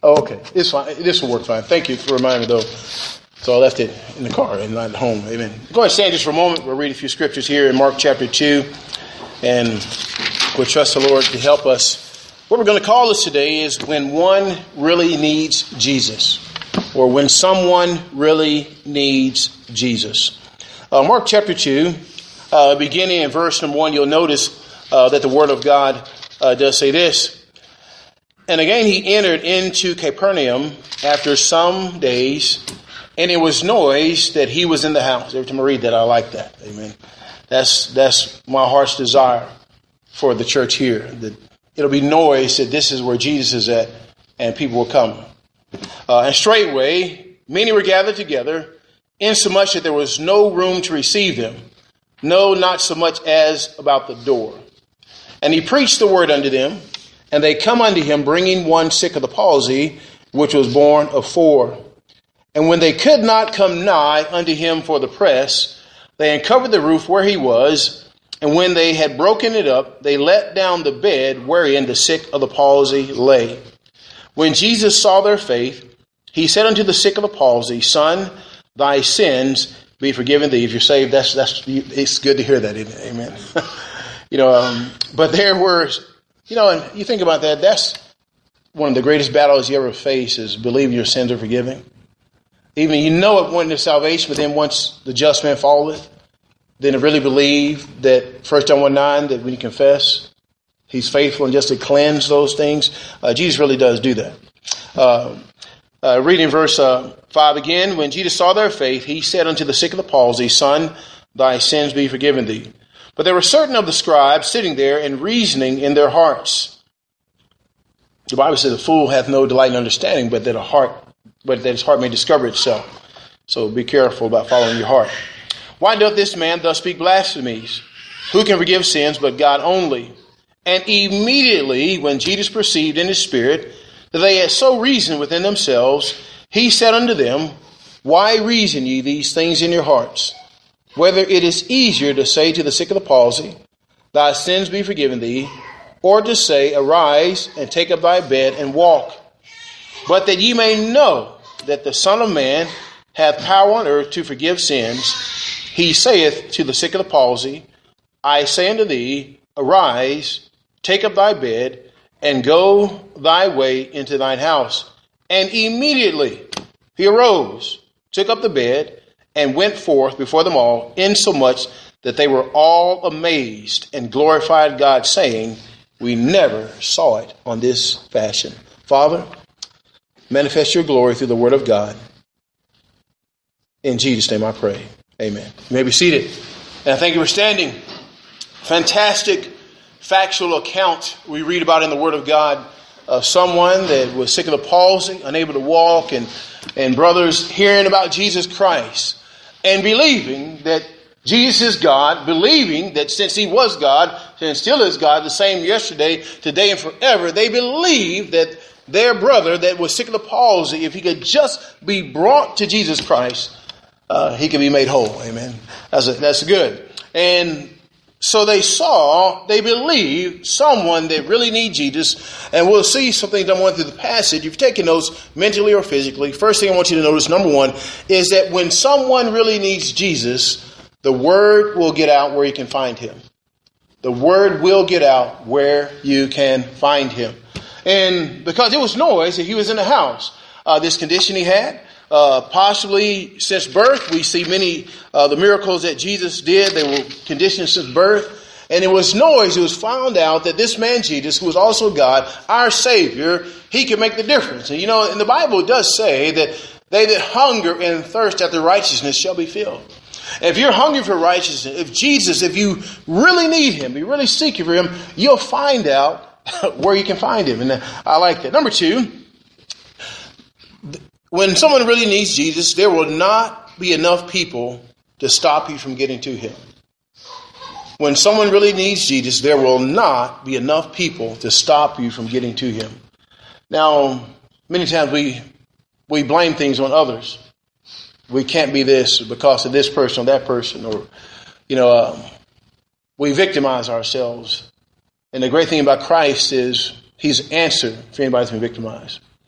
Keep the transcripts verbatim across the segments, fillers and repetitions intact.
Oh, okay. It's fine. This will work fine. Thank you for reminding me, though. So I left it in the car and not at home. Amen. Go ahead and stand just for a moment. We'll read a few scriptures here in Mark chapter two. And we'll trust the Lord to help us. What we're going to call this today is when one really needs Jesus. Or when someone really needs Jesus. Uh, Mark chapter two, uh, beginning in verse number one, you'll notice uh, that the Word of God uh, does say this. And again he entered into Capernaum after some days, and it was noised that he was in the house. Every time I read that, I like that. Amen. That's that's my heart's desire for the church here. That it'll be noised that this is where Jesus is at, and people will come. Uh, and straightway many were gathered together, insomuch that there was no room to receive them, no, not so much as about the door. And he preached the word unto them. And they come unto him, bringing one sick of the palsy, which was born of four. And when they could not come nigh unto him for the press, they uncovered the roof where he was. And when they had broken it up, they let down the bed wherein the sick of the palsy lay. When Jesus saw their faith, he said unto the sick of the palsy, Son, thy sins be forgiven thee. If you're saved, that's that's it's good to hear that. Amen. you know, um, but there were. You know, and you think about that, that's one of the greatest battles you ever face is believing your sins are forgiven. Even you know it wanting to salvation, but then once the just man falleth, then to really believe that First John one nine, that when you confess, he's faithful and just to cleanse those things. Uh, Jesus really does do that. Uh, uh, reading verse uh, five again, when Jesus saw their faith, he said unto the sick of the palsy, Son, thy sins be forgiven thee. But there were certain of the scribes sitting there and reasoning in their hearts. The Bible says, "A fool hath no delight in understanding, but that a heart, but that his heart may discover itself." So be careful about following your heart. Why doth this man thus speak blasphemies? Who can forgive sins but God only? And immediately, when Jesus perceived in his spirit that they had so reasoned within themselves, he said unto them, Why reason ye these things in your hearts? Whether it is easier to say to the sick of the palsy, Thy sins be forgiven thee, or to say, Arise and take up thy bed and walk. But that ye may know that the Son of Man hath power on earth to forgive sins, he saith to the sick of the palsy, I say unto thee, Arise, take up thy bed, and go thy way into thine house. And immediately he arose, took up the bed, and went forth before them all, insomuch that they were all amazed and glorified God, saying, We never saw it on this fashion. Father, manifest your glory through the word of God. In Jesus' name I pray. Amen. You may be seated. And I thank you for standing. Fantastic factual account we read about in the word of God of someone that was sick of the palsy, unable to walk, and, and brothers hearing about Jesus Christ. And believing that Jesus is God, believing that since he was God and still is God, the same yesterday, today, and forever, they believe that their brother that was sick of the palsy, if he could just be brought to Jesus Christ, uh, he could be made whole. Amen. That's a, that's good. And so they saw, they believed someone that really needs Jesus. And we'll see some things I'm going through the passage. If you're taking notes mentally or physically, first thing I want you to notice, number one, is that when someone really needs Jesus, the word will get out where you can find him. The word will get out where you can find him. And because it was noise that he was in the house, uh, this condition he had, uh, possibly since birth, we see many uh, the miracles that Jesus did. They were conditioned since birth. And it was noise. It was found out that this man Jesus, who was also God, our Savior, he could make the difference. And you know, in the Bible it does say that they that hunger and thirst after righteousness shall be filled. And if you're hungry for righteousness, if Jesus, if you really need him, you really seek for him, you'll find out where you can find him. And I like that. Number two, when someone really needs Jesus, there will not be enough people to stop you from getting to him. When someone really needs Jesus, there will not be enough people to stop you from getting to him. Now, many times we we blame things on others. We can't be this because of this person or that person, or, you know, um, we victimize ourselves. And the great thing about Christ is he's an answer for anybody that's been victimized.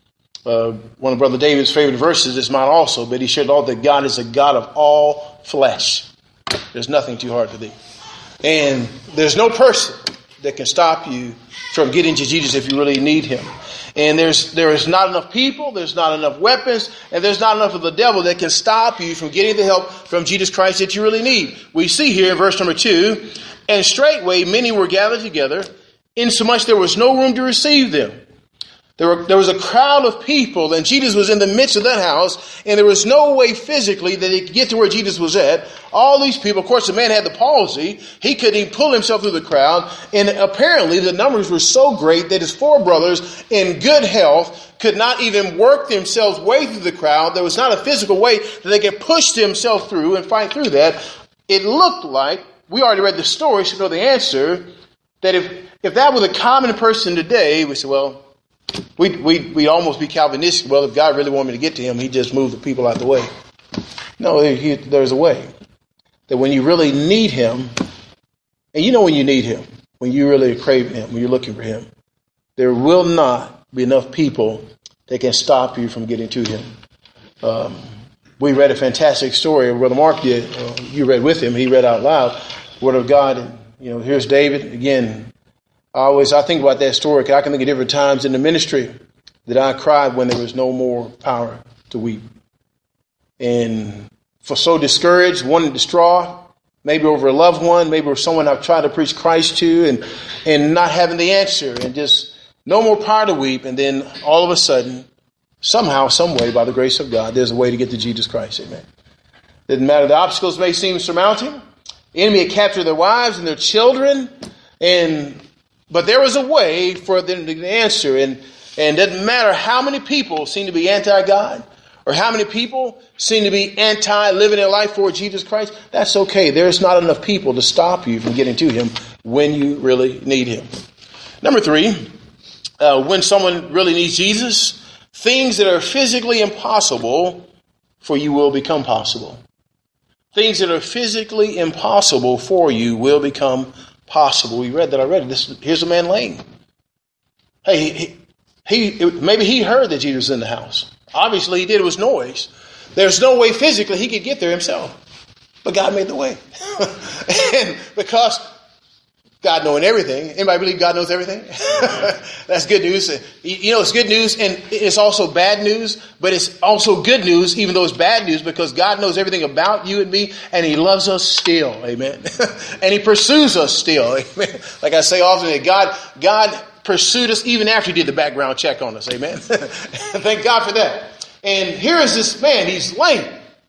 Uh, one of Brother David's favorite verses is mine also, but he shared all that God is a God of all flesh. There's nothing too hard for thee. And there's no person that can stop you from getting to Jesus if you really need him. And there's there is not enough people, there's not enough weapons, and there's not enough of the devil that can stop you from getting the help from Jesus Christ that you really need. We see here in verse number two, and straightway many were gathered together, insomuch there was no room to receive them. There, were, there was a crowd of people, and Jesus was in the midst of that house, and there was no way physically that he could get to where Jesus was at. All these people, of course, the man had the palsy. He couldn't even pull himself through the crowd, and apparently the numbers were so great that his four brothers in good health could not even work themselves way through the crowd. There was not a physical way that they could push themselves through and fight through that. It looked like, we already read the story, so know the answer, that if, if that was a common person today, we say, well, We'd, we'd, we'd almost be Calvinistic. Well, if God really wanted me to get to him, he'd just move the people out the way. No, he, there's a way. That when you really need him, and you know when you need him, when you really crave him, when you're looking for him, there will not be enough people that can stop you from getting to him. Um, we read a fantastic story. Brother Mark did. Uh, you read with him. He read out loud. Word of God. And, you know, here's David again. I always, I think about that story, because I can think of different times in the ministry that I cried when there was no more power to weep. And for so discouraged, wanting distraught, maybe over a loved one, maybe over someone I've tried to preach Christ to, and, and not having the answer, and just no more power to weep. And then all of a sudden, somehow, some way, by the grace of God, there's a way to get to Jesus Christ. Amen. Doesn't matter. The obstacles may seem surmounting. The enemy had captured their wives and their children, and but there was a way for them to answer, and, and it doesn't matter how many people seem to be anti-God or how many people seem to be anti-living their life for Jesus Christ. That's okay. There's not enough people to stop you from getting to him when you really need him. Number three, uh, when someone really needs Jesus, things that are physically impossible for you will become possible. Things that are physically impossible for you will become possible. Possible. We read that already. This, here's a man lame. Hey, he, he, he maybe he heard that Jesus was in the house. Obviously, he did. It was noise. There's no way physically he could get there himself. But God made the way. And because God knowing everything, anybody believe God knows everything? That's good news. You know, it's good news, and it's also bad news, but it's also good news, even though it's bad news, because God knows everything about you and me, and he loves us still. Amen. And he pursues us still. Amen. Like I say often, that God, God pursued us even after he did the background check on us. Amen. Thank God for that. And here is this man. He's lame,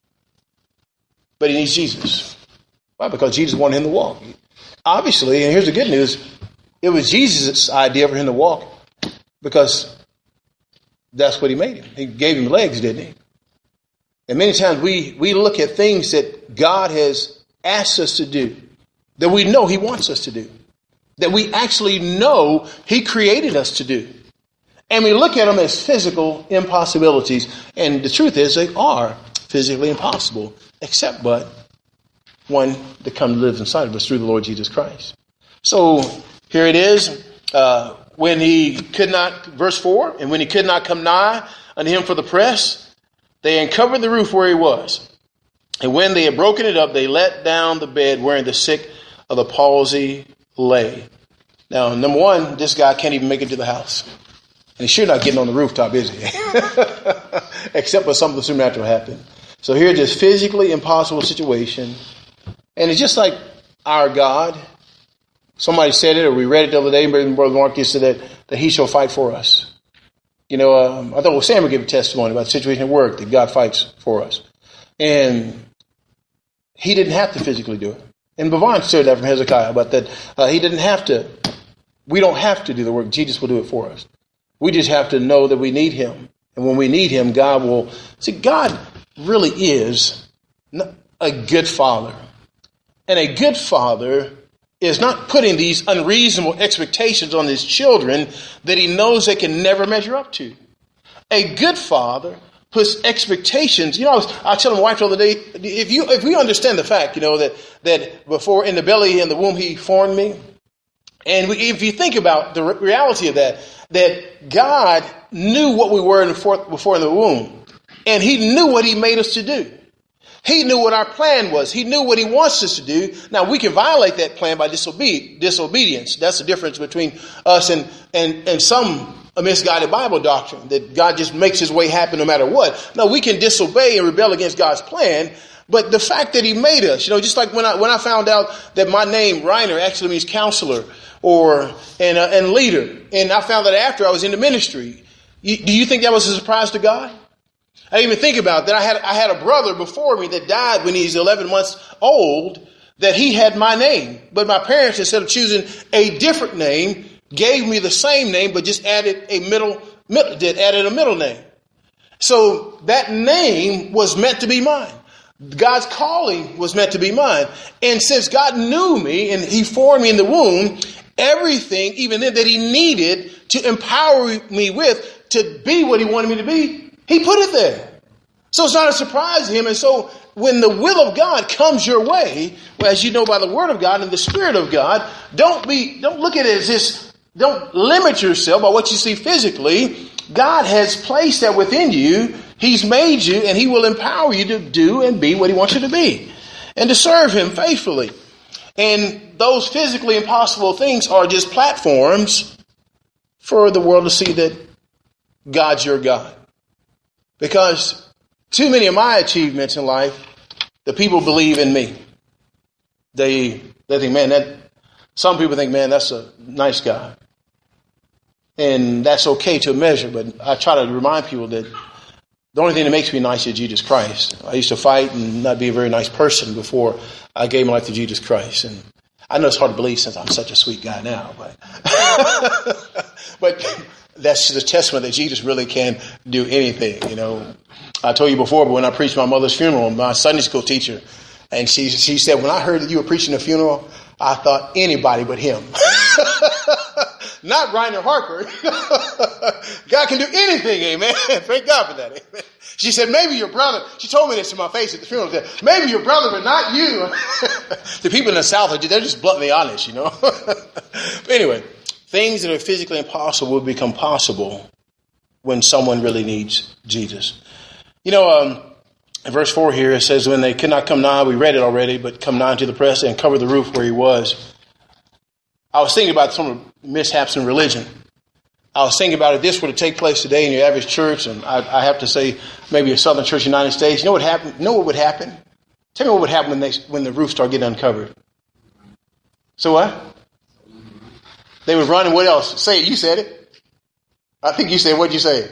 but he needs Jesus. Why? Because Jesus wanted him to walk. Obviously, and here's the good news, it was Jesus' idea for him to walk, because that's what he made him. He gave him legs, didn't he? And many times we, we look at things that God has asked us to do, that we know he wants us to do, that we actually know he created us to do. And we look at them as physical impossibilities. And the truth is, they are physically impossible, except but one that comes and lives inside of us through the Lord Jesus Christ. So here it is. Uh, when he could not, verse four, and when he could not come nigh unto him for the press, they uncovered the roof where he was. And when they had broken it up, they let down the bed wherein the sick of the palsy lay. Now, number one, this guy can't even make it to the house. And he's sure not getting on the rooftop, is he? Except for something supernatural happened. So here's this physically impossible situation. And it's just like our God. Somebody said it, or we read it the other day, Brother Mark said that, that he shall fight for us. You know, um, I thought well, Samuel gave a testimony about the situation at work, that God fights for us. And he didn't have to physically do it. And Bavon said that from Hezekiah, but that uh, he didn't have to. We don't have to do the work. Jesus will do it for us. We just have to know that we need him. And when we need him, God will. See, God really is a good father. And a good father is not putting these unreasonable expectations on his children that he knows they can never measure up to. A good father puts expectations. You know, I was, I was telling my wife the other day, if you if we understand the fact, you know, that that before in the belly in the womb he formed me, and we, if you think about the reality of that, that God knew what we were in the fourth, before in the womb. And he knew what he made us to do. He knew what our plan was. He knew what he wants us to do. Now, we can violate that plan by disobe- disobedience. That's the difference between us and, and, and some a misguided Bible doctrine, that God just makes his way happen no matter what. No, we can disobey and rebel against God's plan. But the fact that he made us, you know, just like when I when I found out that my name, Reiner, actually means counselor or and, uh, and leader. And I found that after I was in the ministry. You, do you think that was a surprise to God? I didn't even think about that. I had I had a brother before me that died when he was eleven months old, that he had my name. But my parents, instead of choosing a different name, gave me the same name, but just added a middle, middle did added a middle name. So that name was meant to be mine. God's calling was meant to be mine. And since God knew me and he formed me in the womb, everything, even then, that he needed to empower me with to be what he wanted me to be, he put it there. So it's not a surprise to him. And so when the will of God comes your way, well, as you know by the word of God and the Spirit of God, don't be, don't look at it as this, don't limit yourself by what you see physically. God has placed that within you. He's made you, and he will empower you to do and be what he wants you to be and to serve him faithfully. And those physically impossible things are just platforms for the world to see that God's your God. Because too many of my achievements in life, the people believe in me. They, they think, man, that, some people think, man, that's a nice guy. And that's okay to a measure. But I try to remind people that the only thing that makes me nice is Jesus Christ. I used to fight and not be a very nice person before I gave my life to Jesus Christ. And I know it's hard to believe since I'm such a sweet guy now, but but that's the testament that Jesus really can do anything. You know, I told you before, but when I preached my mother's funeral, my Sunday school teacher, and she she said, when I heard that you were preaching a funeral, I thought anybody but him. Not Reiner Harker. God can do anything, amen. Thank God for that, amen. She said, maybe your brother, she told me this to my face at the funeral, said, maybe your brother, but not you. The people in the South, they're just bluntly honest, you know. But anyway, things that are physically impossible will become possible when someone really needs Jesus. You know, um, in verse four here, it says, when they could not come nigh, we read it already, but come nigh to the press and cover the roof where he was. I was thinking about some of the mishaps in religion. I was thinking about if this were to take place today in your average church, and I, I have to say maybe a Southern Church in the United States, you know what happened? You know what would happen? Tell me what would happen when they when the roof started getting uncovered. So what? They would run, and what else? Say it. You said it. I think you said, what'd you say?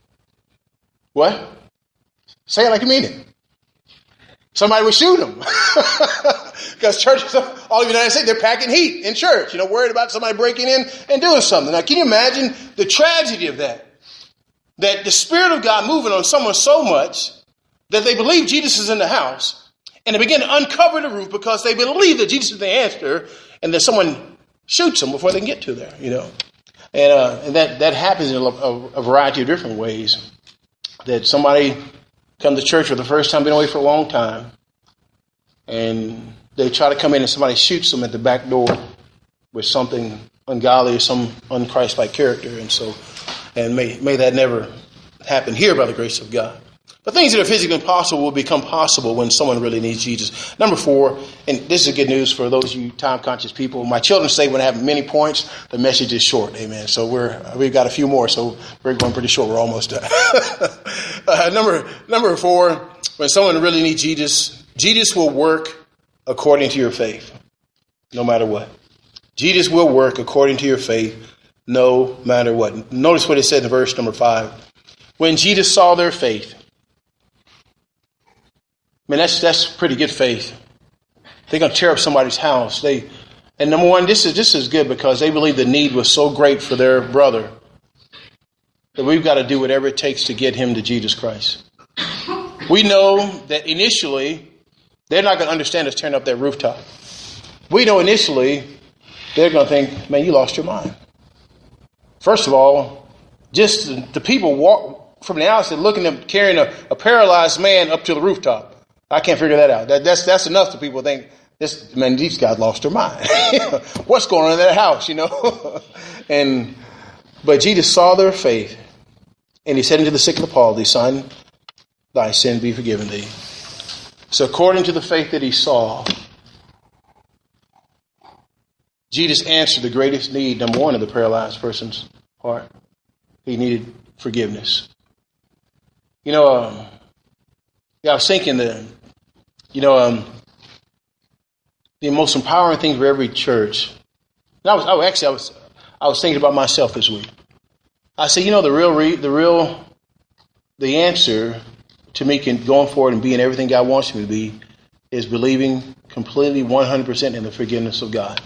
What? Say it like you mean it. Somebody would shoot them. Because churches all over the United States, they're packing heat in church, you know, worried about somebody breaking in and doing something. Now, can you imagine the tragedy of that? That the Spirit of God moving on someone so much that they believe Jesus is in the house, and they begin to uncover the roof because they believe that Jesus is the answer, and that someone shoots them before they can get to there, you know. And, uh, and that, that happens in a, a, a variety of different ways. That somebody comes to church for the first time, been away for a long time, and they try to come in and somebody shoots them at the back door with something ungodly or some un-Christ-like character. And so, and may, may that never happen here by the grace of God. But things that are physically impossible will become possible when someone really needs Jesus. Number four, and this is good news for those of you time-conscious people. My children say when I have many points, the message is short. Amen. So we're, we've got a few more, so we're going pretty short. We're almost done. uh, number, number four, when someone really needs Jesus, Jesus will work according to your faith, no matter what. Jesus will work according to your faith, no matter what. Notice what it said in verse number five. When Jesus saw their faith, I mean, that's that's pretty good faith. They're going to tear up somebody's house. They, and number one, this is this is good because they believe the need was so great for their brother that we've got to do whatever it takes to get him to Jesus Christ. We know that initially they're not going to understand us tearing up that rooftop. We know initially they're going to think, man, you lost your mind. First of all, just the, the people walk from the outside looking at them carrying a, a paralyzed man up to the rooftop. I can't figure that out. That, that's that's enough to people think, this man, these guys lost their mind. What's going on in that house, you know? and But Jesus saw their faith, And he said unto the sick of the palsy, Son, thy sin be forgiven thee. So according to the faith that he saw, Jesus answered the greatest need, number one, of the paralyzed person's heart. He needed forgiveness. You know, um, yeah, I was thinking that, you know, um, the most empowering thing for every church. And I was, I was actually, I was, I was thinking about myself this week. I said, you know, the real, re, the real, the answer to me can, going forward and being everything God wants me to be is believing completely one hundred percent in the forgiveness of God.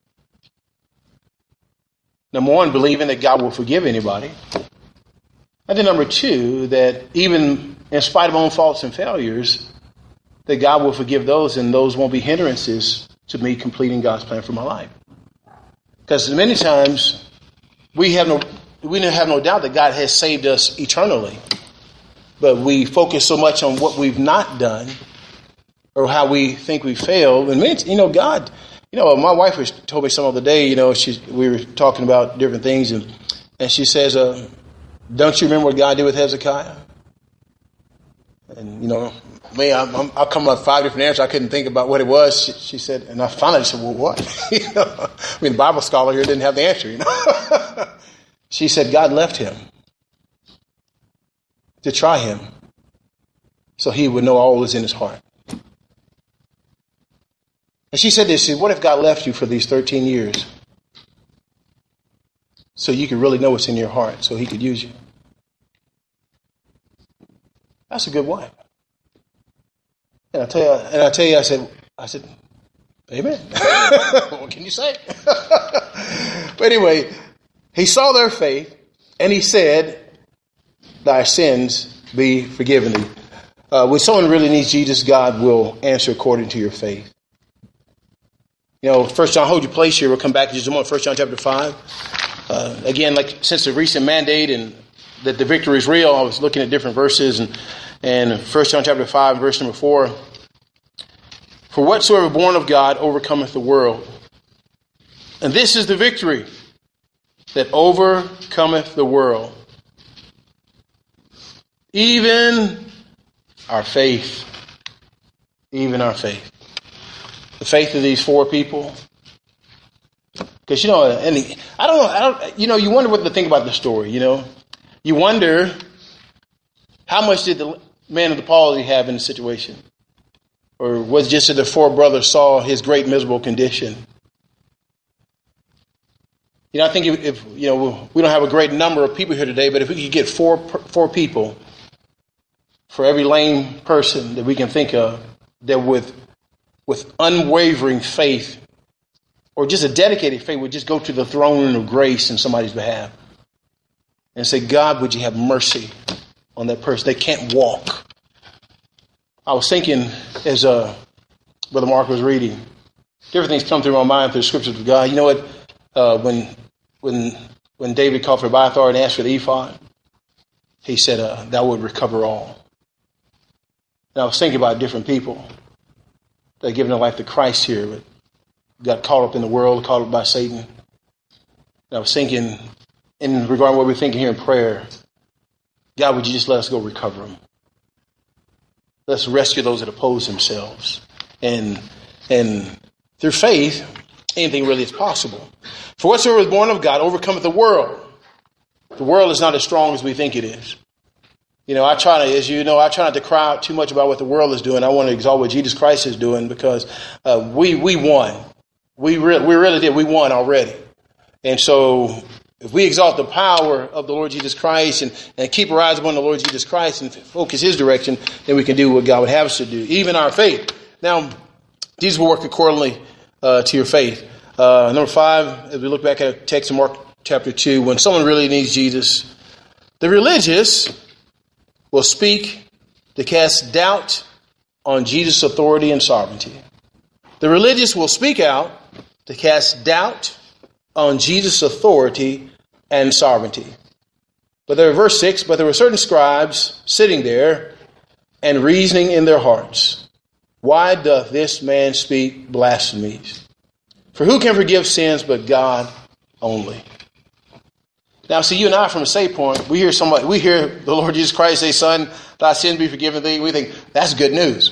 Number one, believing that God will forgive anybody. And then number two, that even in spite of own faults and failures, that God will forgive those and those won't be hindrances to me completing God's plan for my life. Because many times we have no we have no doubt that God has saved us eternally. But we focus so much on what we've not done or how we think we failed. And many, you know, God, you know, my wife was told me some other day, you know, she, we were talking about different things, and, and she says, uh, don't you remember what God did with Hezekiah? And, you know, me, I'm, I'm, I'll come up with five different answers. I couldn't think about what it was. She, she said, and I finally said, well, what? you know, I mean, the Bible scholar here didn't have the answer, you know. She said, God left him to try him so he would know all was in his heart. And she said this, she said, what if God left you for these thirteen years so you could really know what's in your heart so he could use you? That's a good wife. And I tell you, and I tell you, I said, I said, amen. What can you say? But anyway, he saw their faith and he said, thy sins be forgiven thee. Uh, when someone really needs Jesus, God will answer according to your faith. You know, First John, hold your place here. We'll come back to just a moment. First John chapter five. Uh, again, like since the recent mandate and that the victory is real, I was looking at different verses, and and First John chapter five, verse number four. For whatsoever born of God overcometh the world, and this is the victory that overcometh the world, even our faith. Even our faith. The faith of these four people. Because, you know, and I don't know, I don't, you know, you wonder what to think about the story, you know. You wonder how much did the man of the palsy have in the situation? Or was it just that the four brothers saw his great miserable condition? You know, I think if, if, you know, we don't have a great number of people here today, but if we could get four four people for every lame person that we can think of that with with unwavering faith or just a dedicated faith would just go to the throne of grace in somebody's behalf and say, God, would you have mercy on that person? They can't walk. I was thinking as uh, Brother Mark was reading, different things come through my mind through the scriptures of God. You know what? Uh, when when when David called for Abiathar and asked for the ephod, he said, uh, thou would recover all. And I was thinking about different people that have given their life to Christ here, but got caught up in the world, caught up by Satan. And I was thinking, in regard to what we're thinking here in prayer, God, would you just let us go recover them? Let's rescue those that oppose themselves. And and through faith, anything really is possible. For whatsoever is born of God overcometh the world. The world is not as strong as we think it is. You know, I try to, as you know, I try not to cry out too much about what the world is doing. I want to exalt what Jesus Christ is doing because uh, we we won. We, re- we really did. We won already. And so if we exalt the power of the Lord Jesus Christ and, and keep our eyes upon the Lord Jesus Christ and focus his direction, then we can do what God would have us to do, even our faith. Now, Jesus will work accordingly uh, to your faith. Uh, number five, as we look back at text in Mark chapter two, when someone really needs Jesus, the religious will speak to cast doubt on Jesus' authority and sovereignty. The religious will speak out to cast doubt on Jesus' authority and sovereignty. But there, verse six, but there were certain scribes sitting there and reasoning in their hearts, why doth this man speak blasphemies? For who can forgive sins but God only? Now, see, you and I, from a save point, we hear somebody, we hear the Lord Jesus Christ say, "Son, thy sins be forgiven thee." We think that's good news.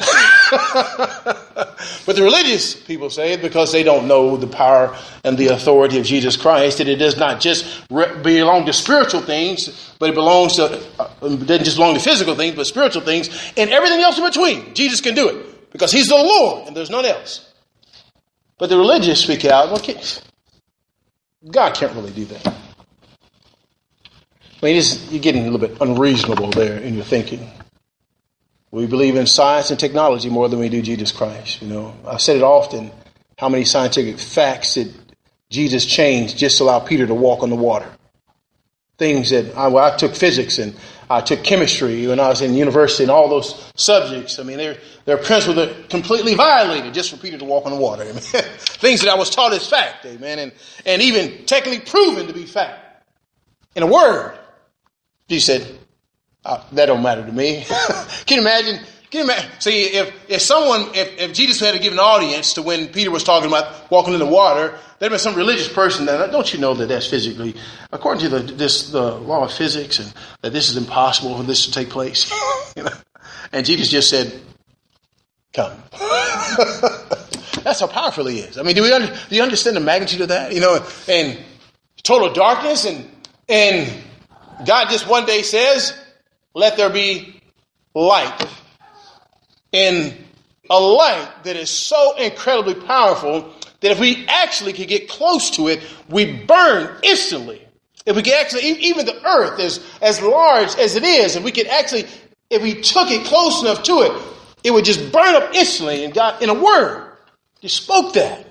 But the religious people say it because they don't know the power and the authority of Jesus Christ, that it does not just re- belong to spiritual things, but it belongs to, uh, it doesn't just belong to physical things, but spiritual things and everything else in between. Jesus can do it because he's the Lord and there's none else. But the religious speak out, well, God can't really do that. I mean, it's, you're getting a little bit unreasonable there in your thinking. We believe in science and technology more than we do Jesus Christ. You know, I've said it often, how many scientific facts that Jesus changed just to allow Peter to walk on the water. Things that I, well, I took physics and I took chemistry when I was in university and all those subjects. I mean, they're, they're principles that are completely violated just for Peter to walk on the water. Amen. Things that I was taught as fact, amen, and, and even technically proven to be fact. In a word, Jesus said, oh, that don't matter to me. Can you imagine? Can you imagine? See, if, if someone, if, if Jesus had to give an audience to when Peter was talking about walking in the water, there'd been some religious person that, don't you know that that's physically, according to the, this, the law of physics, and that this is impossible for this to take place? You know? And Jesus just said, come. That's how powerful he is. I mean, do we under, do you understand the magnitude of that? You know, and total darkness, and and God just one day says, let there be light. And a light that is so incredibly powerful that if we actually could get close to it, we burn instantly. If we could actually, even the earth is as large as it is, and we could actually, if we took it close enough to it, it would just burn up instantly. And God, in a word, just spoke that.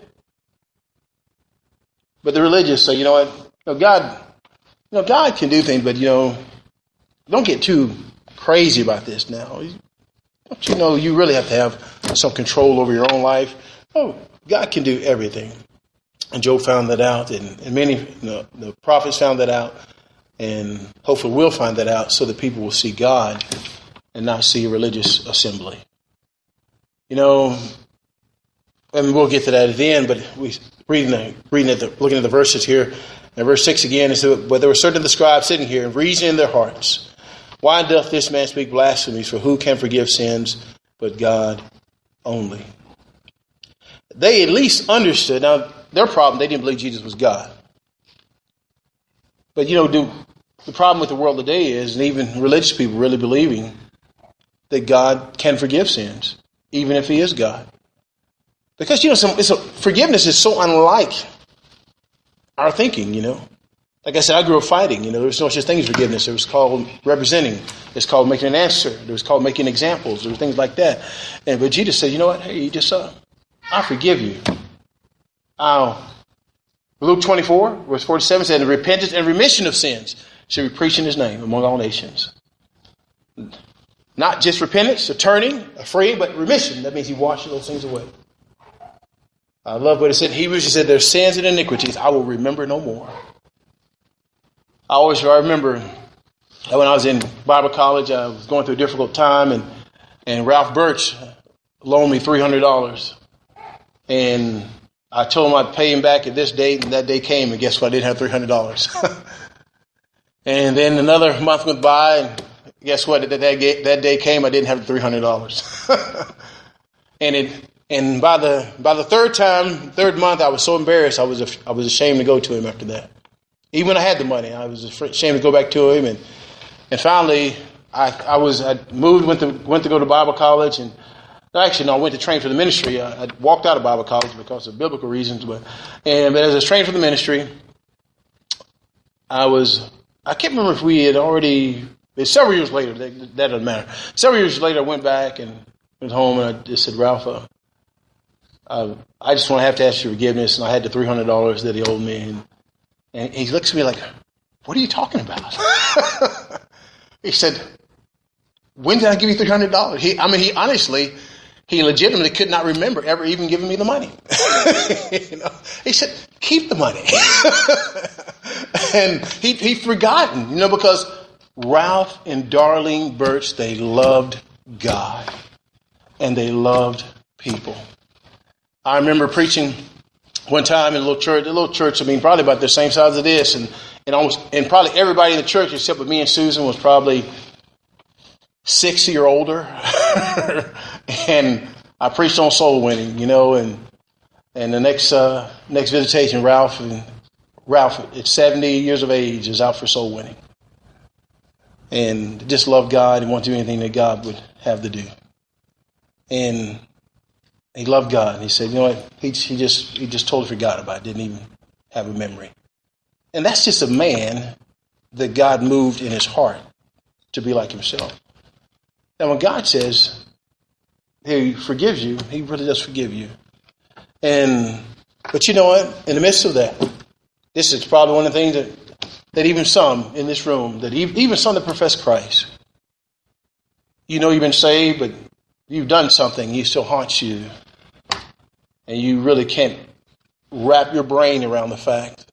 But the religious say, you know what, you know, God, you know, God can do things, but you know, don't get too crazy about this now. Don't you know you really have to have some control over your own life? Oh, God can do everything. And Job found that out, and, and many you know, the prophets found that out, and hopefully we'll find that out so that people will see God and not see a religious assembly. You know, and we'll get to that at the end, but we reading the, reading at the, looking at the verses here, and verse six again, it said, but there were certain of the scribes sitting here and reasoning in their hearts, why doth this man speak blasphemies? For who can forgive sins but God only? They at least understood. Now, their problem, they didn't believe Jesus was God. But, you know, do, the problem with the world today is, and even religious people really believing, that God can forgive sins, even if he is God. Because, you know, some, it's a, forgiveness is so unlike our thinking, you know. Like I said, I grew up fighting. You know, there was no such thing as forgiveness. It was called representing. It's called making an answer. It was called making examples. There were things like that. And but Jesus said, you know what? Hey, you just uh, I forgive you. I'll, Luke twenty-four, verse forty-seven said, the repentance and remission of sins shall be preached in his name among all nations. Not just repentance, a turning, afraid, but remission. That means he washes those things away. I love what it said in Hebrews. He said, their sins and iniquities I will remember no more. I always I remember when I was in Bible college, I was going through a difficult time, and, and Ralph Birch loaned me three hundred dollars. And I told him I'd pay him back at this date, and that day came, and guess what? I didn't have three hundred dollars. And then another month went by, and guess what? That, that, that day came, I didn't have three hundred dollars. and it and by the by the third time, third month, I was so embarrassed, I was I was ashamed to go to him after that. Even when I had the money, I was ashamed to go back to him, and and finally, I I was I moved went to went to go to Bible college, and actually no, I went to train for the ministry. I, I walked out of Bible college because of biblical reasons, but and but as I was trained for the ministry, I was I can't remember if we had already. It's several years later. That, that doesn't matter. Several years later, I went back and went home, and I just said, Ralph, uh, uh, I just want to have to ask your forgiveness, and I had the three hundred dollars that he owed me. And, And he looks at me like, what are you talking about? He said, when did I give you three hundred dollars? He, I mean, he honestly, he legitimately could not remember ever even giving me the money. You know? He said, keep the money. And he, he'd forgotten, you know, because Ralph and Darlene Birch, they loved God. And they loved people. I remember preaching one time in a little church, a little church, I mean, probably about the same size as this, and and almost and probably everybody in the church except for me and Susan was probably sixty or older. And I preached on soul winning, you know, and and the next uh, next visitation, Ralph and Ralph at seventy years of age is out for soul winning, and just love God and want to do anything that God would have to do. And he loved God, and he said, you know what? He, he just he just totally forgot about it, didn't even have a memory. And that's just a man that God moved in his heart to be like himself. And when God says he forgives you, he really does forgive you. And but you know what? In the midst of that, this is probably one of the things that, that even some in this room, that even some that profess Christ, you know you've been saved, but you've done something, it still haunts you. And you really can't wrap your brain around the fact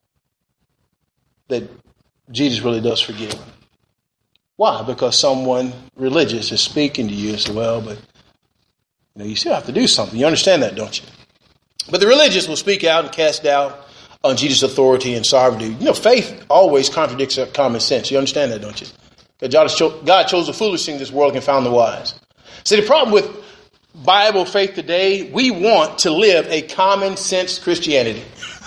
that Jesus really does forgive. Why? Because someone religious is speaking to you and say, well, but you know, you still have to do something. You understand that, don't you? But the religious will speak out and cast doubt on Jesus' authority and sovereignty. You know, faith always contradicts common sense. You understand that, don't you? God chose, God chose the foolish things of this world and confound the wise. See, the problem with Bible faith today, we want to live a common sense Christianity.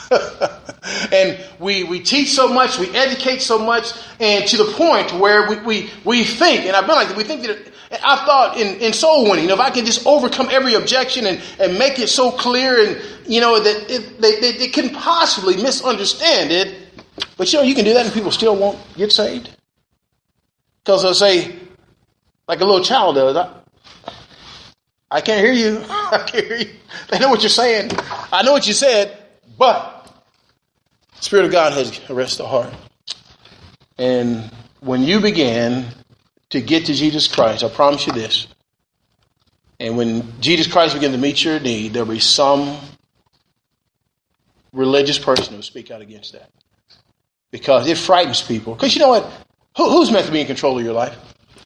And we, we teach so much, we educate so much, and to the point where we, we, we think, and I've been like that, we think that, I thought in, in soul winning, you know, if I can just overcome every objection and, and make it so clear and, you know, that it, they, they, they couldn't possibly misunderstand it. But, you know, you can do that and people still won't get saved. Because they'll say, like a little child does, I, I can't hear you. I can't hear you. They know what you're saying. I know what you said, but the Spirit of God has arrested the heart. And when you begin to get to Jesus Christ, I promise you this, and when Jesus Christ begins to meet your need, there'll be some religious person who will speak out against that. Because it frightens people. Because you know what? Who, who's meant to be in control of your life?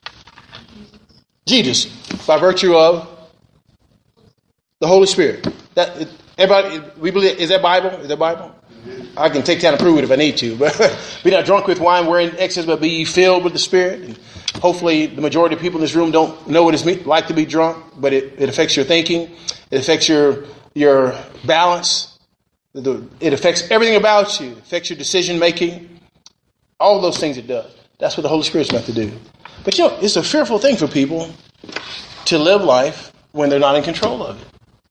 Jesus. By virtue of the Holy Spirit. That everybody, we believe, is that Bible? Is that Bible? I can take time to prove it if I need to. But be not drunk with wine, wherein excess, but be ye filled with the Spirit. And hopefully the majority of people in this room don't know what it's like to be drunk, but it, it affects your thinking. It affects your your balance. It affects everything about you. It affects your decision making. All of those things it does. That's what the Holy Spirit's meant to do. But you know, it's a fearful thing for people to live life when they're not in control of it.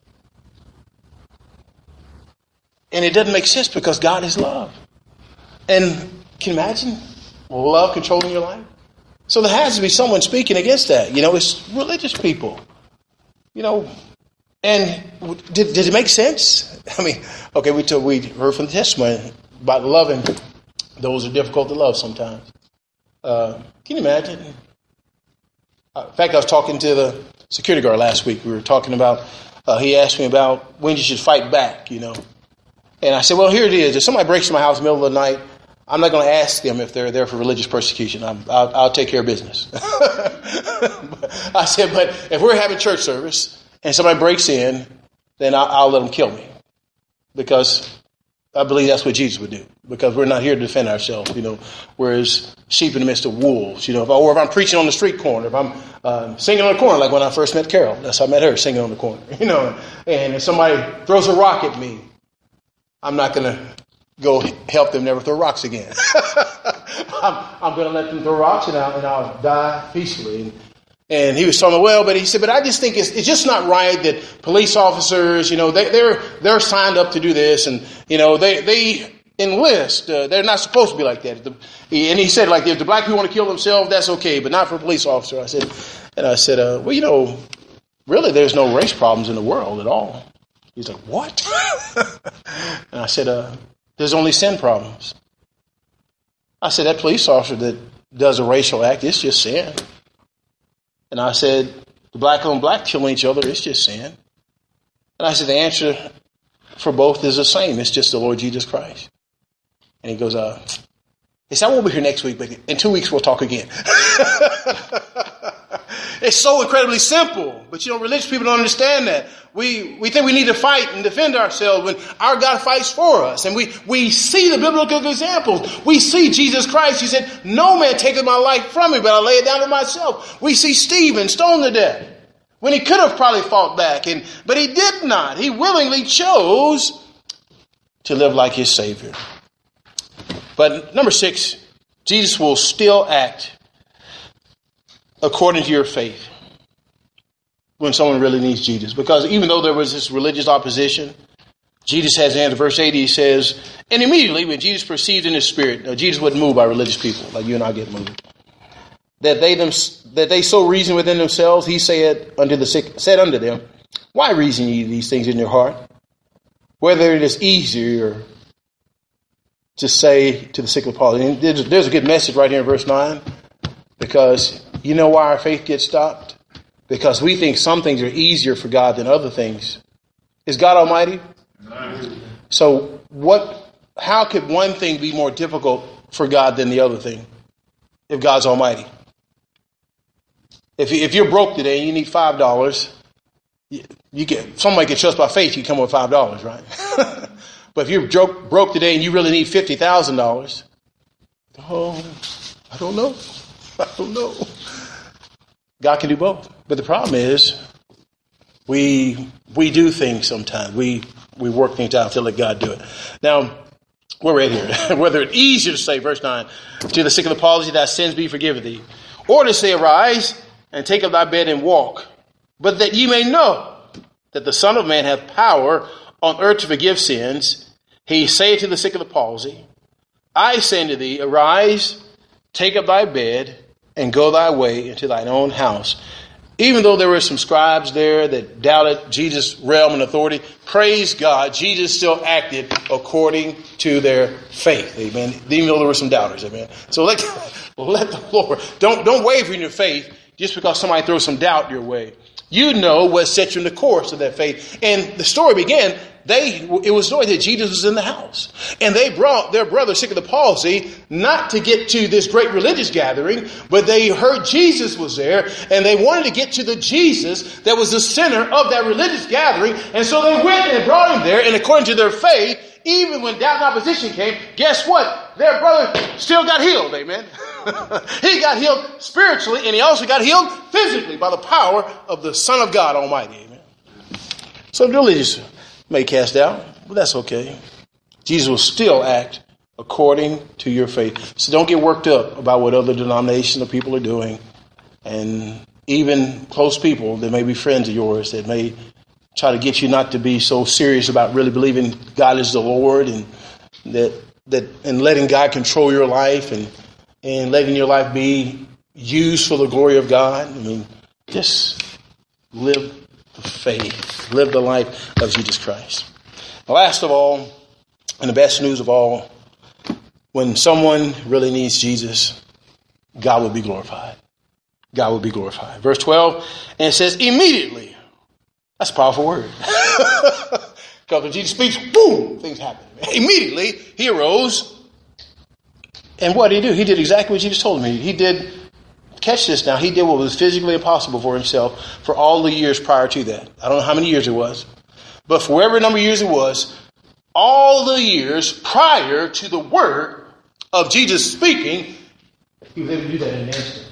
And it doesn't make sense because God is love. And can you imagine love controlling your life? So there has to be someone speaking against that. You know, it's religious people. You know, and did, did it make sense? I mean, okay, we told, we heard from the testimony about loving those who are difficult to love sometimes. Uh, can you imagine? Uh, in fact, I was talking to the security guard last week. We were talking about, uh, he asked me about when you should fight back, you know. And I said, well, here it is. If somebody breaks into my house in the middle of the night, I'm not going to ask them if they're there for religious persecution. I'm, I'll, I'll take care of business. I said, but if we're having church service and somebody breaks in, then I'll, I'll let them kill me. Because I believe that's what Jesus would do. Because we're not here to defend ourselves, you know. Whereas sheep in the midst of wolves, you know. If I, or if I'm preaching on the street corner, if I'm uh, singing on the corner, like when I first met Carol. That's how I met her, singing on the corner, you know. And if somebody throws a rock at me, I'm not going to go help them never throw rocks again. I'm, I'm going to let them throw rocks and I'll, and I'll die peacefully. And, and he was telling me, well, but he said, but I just think it's, it's just not right that police officers, you know, they, they're they're signed up to do this, and you know, they they enlist. Uh, they're not supposed to be like that. The, and he said, like, if the black people want to kill themselves, that's okay, but not for a police officer. I said, and I said, uh, well, you know, really, there's no race problems in the world at all. He's like, what? And I said, uh, there's only sin problems. I said, that police officer that does a racial act, it's just sin. And I said, the black on black killing each other, it's just sin. And I said, the answer for both is the same. It's just the Lord Jesus Christ. And he goes, uh, he said, I won't be here next week, but in two weeks we'll talk again. It's so incredibly simple. But you know, religious people don't understand that. We we think we need to fight and defend ourselves when our God fights for us. And we, we see the biblical examples. We see Jesus Christ. He said, no man taketh my life from me, but I lay it down to myself. We see Stephen stoned to death when he could have probably fought back. and But he did not. He willingly chose to live like his Savior. But number six, Jesus will still act according to your faith when someone really needs Jesus. Because even though there was this religious opposition, Jesus has in verse eighty, he says, and immediately when Jesus perceived in his spirit, now Jesus wasn't moved by religious people like you and I get moved, that they them that they so reason within themselves, he said unto the sick, said unto them, why reason ye these things in your heart? Whether it is easier to say to the sick of palsy. And there's, there's a good message right here in verse nine, because you know why our faith gets stopped? Because we think some things are easier for God than other things. Is God Almighty? No. So what? How could one thing be more difficult for God than the other thing if God's Almighty? If if you're broke today and you need five dollars, you, you get somebody can trust by faith. You come with five dollars, right? But if you're broke broke today and you really need fifty thousand dollars, oh, I don't know, I don't know. God can do both. But the problem is we we do things sometimes. We we work things out to let God do it. Now, we're right here. Whether it's easier to say, verse nine, to the sick of the palsy, thy sins be forgiven thee. Or to say, arise and take up thy bed and walk. But that ye may know that the Son of Man hath power on earth to forgive sins. He saith to the sick of the palsy, I say unto thee, arise, take up thy bed, and go thy way into thine own house. Even though there were some scribes there that doubted Jesus' realm and authority, praise God, Jesus still acted according to their faith. Amen. Even though there were some doubters. Amen. So let, let the Lord, don't, don't waver in your faith just because somebody throws some doubt your way. You know what set you in the course of that faith. And the story began, they it was knowing that Jesus was in the house. And they brought their brother sick of the palsy, not to get to this great religious gathering, but they heard Jesus was there, and they wanted to get to the Jesus that was the center of that religious gathering. And so they went and brought him there, and according to their faith, even when doubt and opposition came, guess what? Their brother still got healed, amen. He got healed spiritually, and he also got healed physically by the power of the Son of God Almighty, amen. So the religious may cast doubt, but that's okay. Jesus will still act according to your faith. So don't get worked up about what other denominations of people are doing, and even close people that may be friends of yours that may try to get you not to be so serious about really believing God is the Lord, and that that and letting God control your life, and and letting your life be used for the glory of God. I mean, just live the faith, live the life of Jesus Christ. Last of all, and the best news of all, when someone really needs Jesus, God will be glorified. God will be glorified. Verse twelve, and it says, immediately. That's a powerful word. Because when Jesus speaks, boom, things happen. Immediately, he arose. And what did he do? He did exactly what Jesus told him. He did, catch this now, he did what was physically impossible for himself for all the years prior to that. I don't know how many years it was. But for whatever number of years it was, all the years prior to the word of Jesus speaking, he was able to do that in an instant.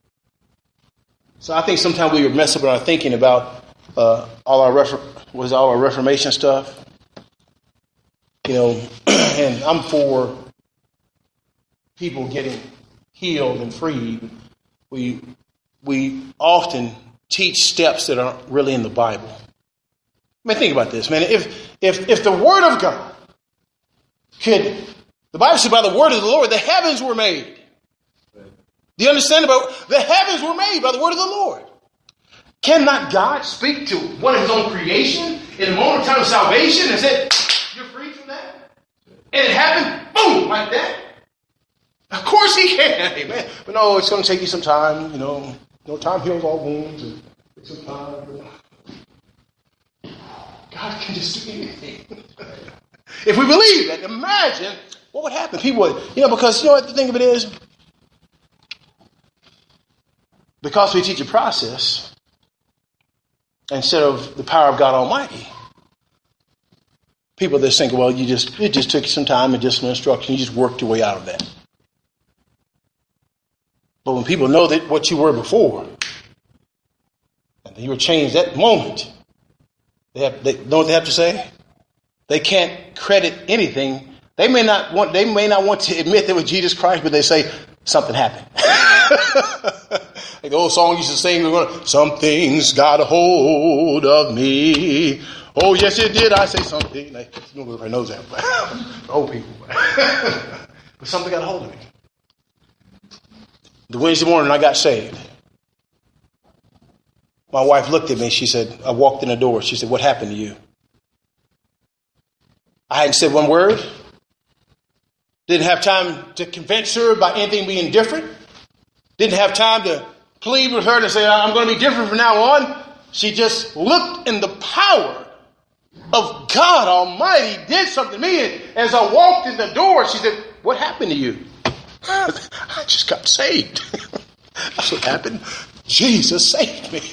So I think sometimes we mess up in our thinking about uh, all our refer- was all our Reformation stuff. You know, and I'm for people getting healed and freed. We we often teach steps that aren't really in the Bible. I mean, think about this, man. If if if the Word of God could, the Bible says by the word of the Lord, the heavens were made. Do you understand about the heavens were made by the word of the Lord? Cannot God speak to one of his own creation in the moment of time of salvation and say, you're free from that? And it happened, boom, like that? Of course he can, amen. But no, it's going to take you some time, you know. No time heals all wounds. And it's some time. God can just do anything. If we believe that, imagine what would happen. People would, you know, because you know what the thing of it is? because we teach a process instead of the power of God Almighty, people just think, well, you just it just took some time and just some instruction. You just worked your way out of that. But when people know that what you were before, and you were changed that moment, they have they know what they have to say? They can't credit anything. They may not want they may not want to admit they were Jesus Christ, but they say something happened. Like the old song used to sing, something's got a hold of me. Oh, yes, it did. I say something. Like, nobody knows that. But old people. But something got a hold of me. The Wednesday morning I got saved. My wife looked at me. She said, I walked in the door. She said, what happened to you? I hadn't said one word. Didn't have time to convince her about anything being different. Didn't have time to plead with her to say, I'm going to be different from now on. She just looked in the power of God Almighty did something to me. And as I walked in the door, she said, what happened to you? I just got saved. That's what happened. Jesus saved me.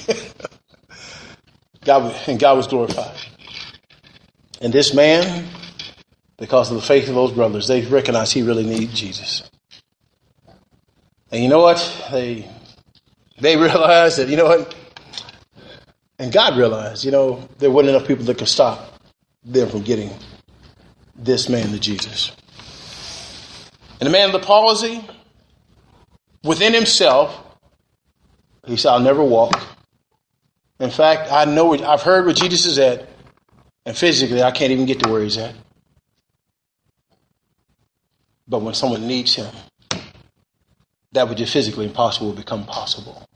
God, and God was glorified. And this man, because of the faith of those brothers, they recognized he really needed Jesus. And you know what? They they realized that, you know what? And God realized, you know, there wasn't enough people that could stop them from getting this man to Jesus. And the man of the palsy, within himself, he said, I'll never walk. In fact, I know, I've heard where Jesus is at, and physically I can't even get to where he's at. But when someone needs him, that which is physically impossible will become possible.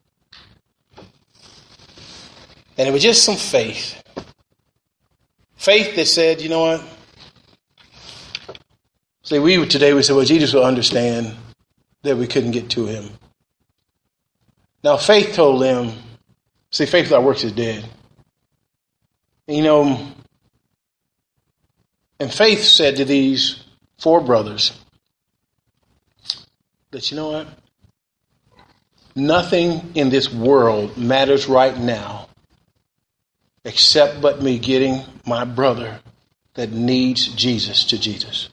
And it was just some faith. Faith that said, you know what? See, we today we said, well, Jesus will understand that we couldn't get to him. Now, faith told them, see, faith without works is dead. And, you know, and faith said to these four brothers that, you know what? Nothing in this world matters right now except but me getting my brother that needs Jesus to Jesus.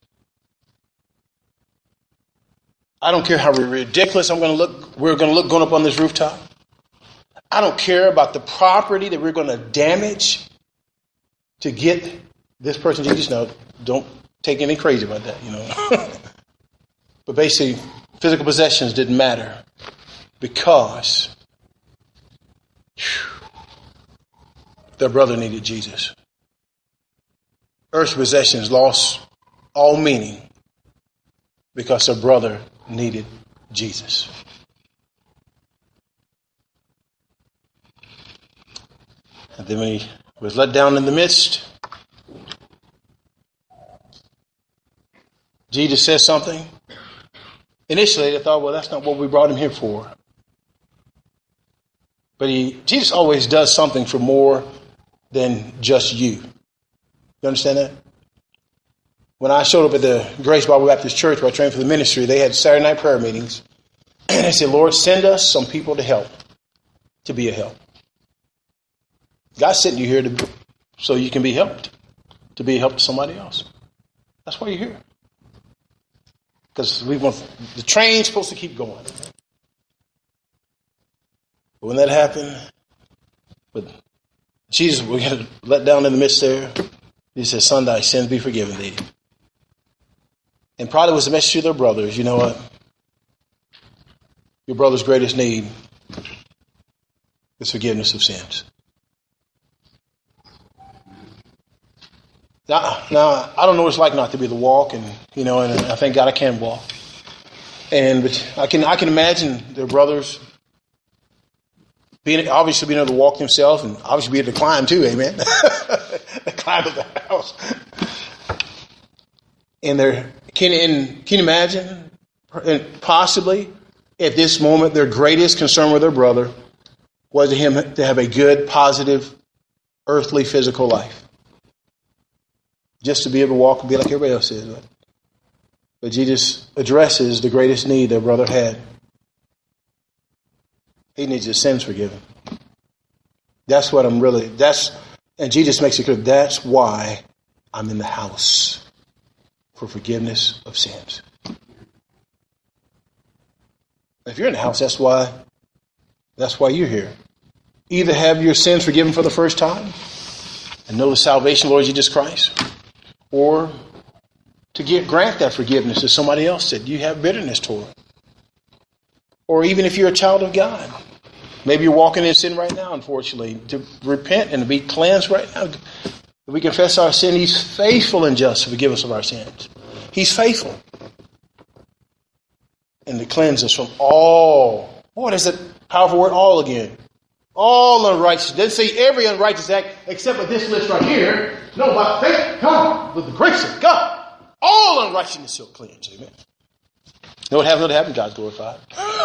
I don't care how ridiculous I'm going to look. We're going to look going up on this rooftop. I don't care about the property that we're going to damage to get this person to Jesus. Now, don't take anything crazy about that, you know. But basically, physical possessions didn't matter because whew, their brother needed Jesus. Earth's possessions lost all meaning because their brother needed Jesus. And then when he was let down in the midst, Jesus says something. Initially, they thought, well, that's not what we brought him here for. But he, Jesus always does something for more than just you. You understand that? When I showed up at the Grace Bible Baptist Church where I trained for the ministry, they had Saturday night prayer meetings. And they said, Lord, send us some people to help, to be a help. God sent you here to, so you can be helped, to be a help to somebody else. That's why you're here. Because we want the train's supposed to keep going. But when that happened, but Jesus, we got let down in the midst there. He said, son, thy sins be forgiven thee. And probably was a message to their brothers. You know what? Your brother's greatest need is forgiveness of sins. Now, now, I don't know what it's like not to be able to walk, and you know, and I thank God I can walk. And but I can I can imagine their brothers being obviously being able to walk themselves, and obviously be able to climb too. Amen. Climb up the house. And they're can and can you imagine? And possibly at this moment, their greatest concern with their brother was to him to have a good, positive, earthly, physical life. Just to be able to walk and be like everybody else is. But Jesus addresses the greatest need their brother had. He needs his sins forgiven. That's what I'm really, that's, and Jesus makes it clear, that's why I'm in the house, for forgiveness of sins. If you're in the house, that's why, that's why you're here. Either have your sins forgiven for the first time and know the salvation of Lord Jesus Christ, or to get grant that forgiveness to somebody else that you have bitterness toward. Or even if you're a child of God, maybe you're walking in sin right now, unfortunately, to repent and to be cleansed right now. If we confess our sin, he's faithful and just to forgive us of our sins. He's faithful. And to cleanse us from all, what is it? Powerful word, all again. All unrighteous. Doesn't say every unrighteous act except for this list right here. No, but thank God, with the grace of God, all unrighteousness shall cleanse. Amen. You know what happened? What happened? God's glorified.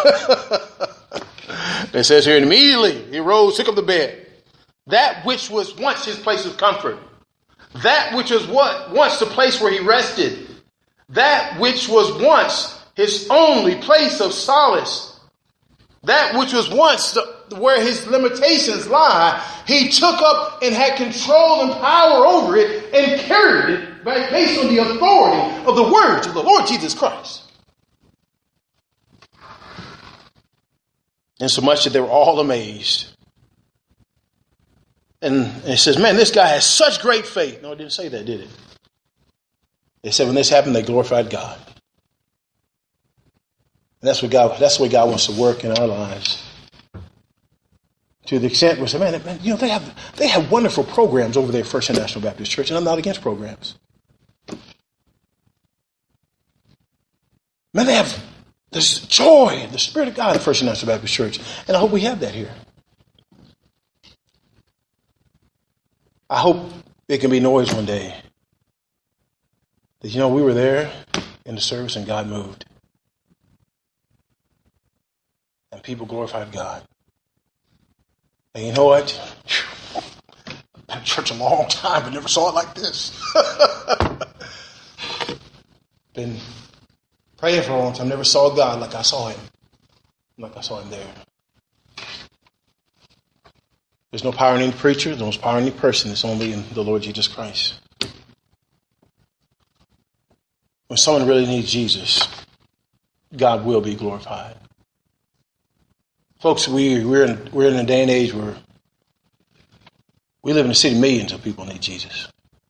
It says here, and immediately he rose, took up the bed. That which was once his place of comfort. That which was what once the place where he rested. That which was once his only place of solace. That which was once the, where his limitations lie, he took up and had control and power over it and carried it based on the authority of the words of the Lord Jesus Christ. And so much that they were all amazed. And it says, man, this guy has such great faith. No, it didn't say that, did it? It said when this happened, they glorified God. And that's what God, that's the way God wants to work in our lives. To the extent we say, man, man, you know, they have they have wonderful programs over there at First International Baptist Church, and I'm not against programs. Man, they have this joy and the Spirit of God at First International Baptist Church. And I hope we have that here. I hope it can be noise one day. That, you know, we were there in the service and God moved. And people glorified God. And you know what? I've been in church a long time, but never saw it like this. Been praying for a long time, never saw God like I saw him. Like I saw him there. There's no power in any preacher, there's no power in any person. It's only in the Lord Jesus Christ. When someone really needs Jesus, God will be glorified. Folks, we, we're, in, we're in a day and age where we live in a city millions of people need Jesus.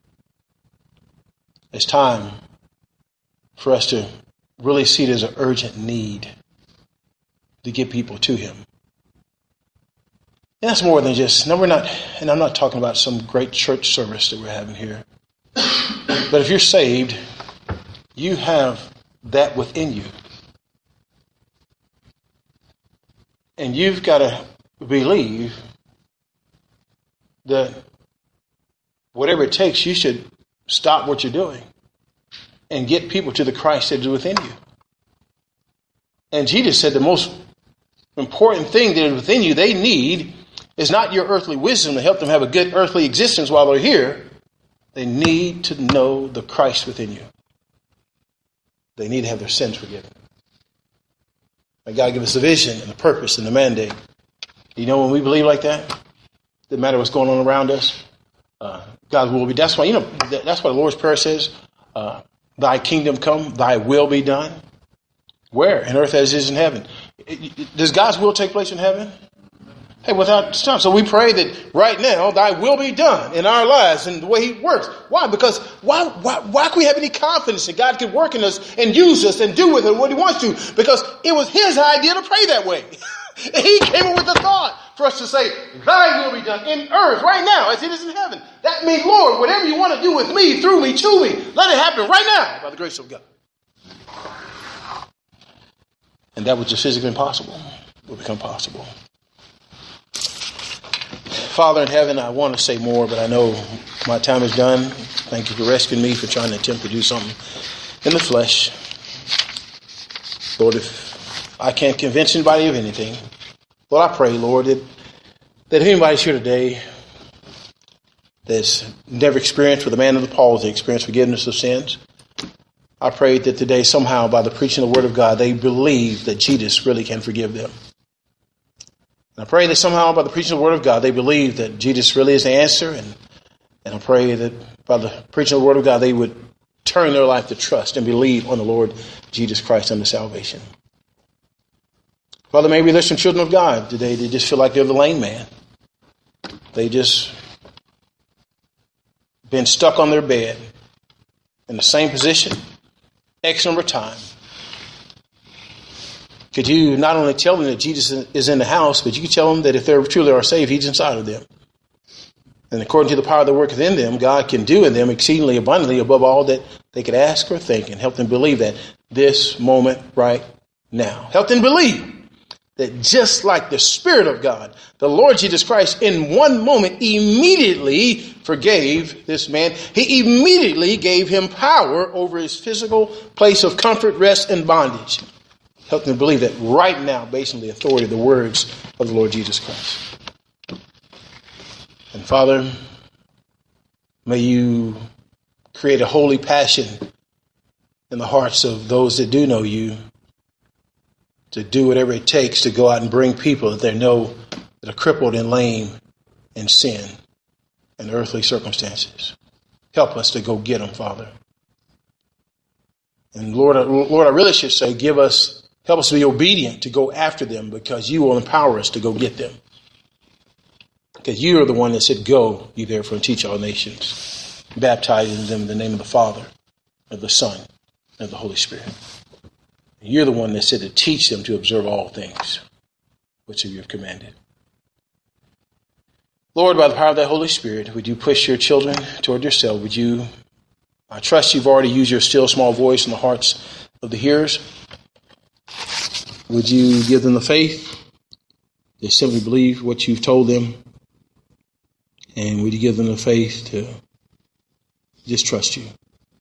It's time for us to really see there's an urgent need to get people to him. And that's more than just, no, we're not, and I'm not talking about some great church service that we're having here. But if you're saved, you have that within you. And you've got to believe that whatever it takes, you should stop what you're doing and get people to the Christ that is within you. And Jesus said the most important thing that is within you they need is not your earthly wisdom to help them have a good earthly existence while they're here. They need to know the Christ within you. They need to have their sins forgiven. May God give us the vision and the purpose and the mandate. You know, when we believe like that, it doesn't matter what's going on around us. Uh, God will be. That's why, you know, that's why the Lord's Prayer says, uh, thy kingdom come, thy will be done. Where? In earth as it is in heaven. Does God's will take place in heaven? Hey, without stop. So we pray that right now, thy will be done in our lives and the way he works. Why? Because why, why, why can we have any confidence that God can work in us and use us and do with it what he wants to? Because it was his idea to pray that way. He came up with the thought for us to say, thy will be done in earth right now as it is in heaven. That means, Lord, whatever you want to do with me, through me, to me, let it happen right now by the grace of God. And that which is physically impossible will become possible. Father in heaven, I want to say more, but I know my time is done. Thank you for rescuing me, for trying to attempt to do something in the flesh. Lord, if I can't convince anybody of anything, Lord, I pray, Lord, that, that if anybody's here today that's never experienced with the man of the palsy, experienced forgiveness of sins, I pray that today somehow by the preaching of the word of God, they believe that Jesus really can forgive them. And I pray that somehow by the preaching of the word of God, they believe that Jesus really is the answer. And, and I pray that by the preaching of the word of God, they would turn their life to trust and believe on the Lord Jesus Christ unto salvation. Father, maybe there's some children of God today that just feel like they're the lame man. They just been stuck on their bed in the same position X number of time. Could you not only tell them that Jesus is in the house, but you could tell them that if they truly are saved, he's inside of them. And according to the power that worketh in them, God can do in them exceedingly abundantly above all that they could ask or think, and help them believe that this moment right now. Help them believe that just like the Spirit of God, the Lord Jesus Christ in one moment immediately forgave this man. He immediately gave him power over his physical place of comfort, rest, and bondage. Help them believe that right now, based on the authority of the words of the Lord Jesus Christ. And Father, may you create a holy passion in the hearts of those that do know you to do whatever it takes to go out and bring people that they know that are crippled and lame in sin and earthly circumstances. Help us to go get them, Father. And Lord, Lord, I really should say, give us, help us to be obedient to go after them, because you will empower us to go get them. Because you are the one that said, go, ye therefore, and teach all nations, baptizing them in the name of the Father, of the Son, and of the Holy Spirit. And you're the one that said to teach them to observe all things which you have commanded. Lord, by the power of that Holy Spirit, would you push your children toward yourself? Would you, I trust you've already used your still small voice in the hearts of the hearers. Would you give them the faith to simply believe what you've told them? And would you give them the faith to just trust you?